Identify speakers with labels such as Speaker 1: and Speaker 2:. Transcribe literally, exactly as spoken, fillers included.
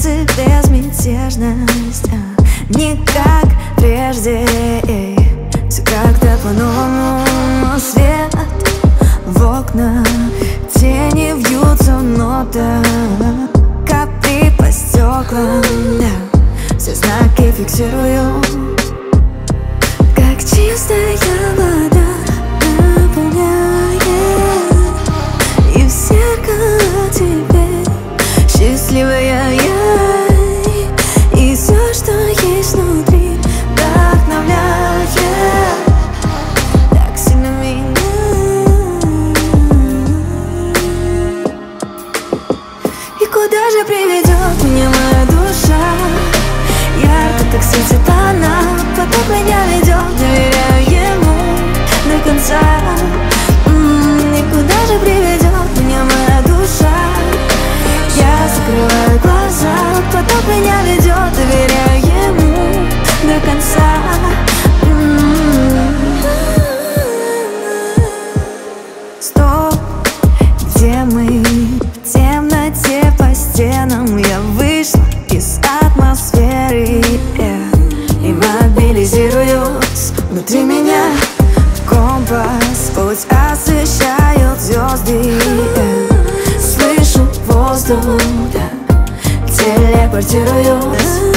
Speaker 1: сердце безмятежность, а не как прежде. Все как-то по-новому, но свет в окна, тени вьются в нотах, капли по стеклам, да. Все знаки фиксирую, как чистая вода наполняет, и в зеркало теперь счастливая я, и все, что есть внутри, вдохновляет так сильно меня. И куда же приведет меня моя душа? Ярко так светит она, поток меня ведет, доверяю ему до конца. М-м, и куда же приведет меня моя душа? Я закрываю глаза, поток меня ведет, доверяю ему до конца. М-м. Стоп, где мы? В темноте по стенам я вышла из атмосферы, yeah. И мобилизируюсь внутри меня. Компас, путь освещают звезды, yeah. Слышу воздух, да. Телепортируюсь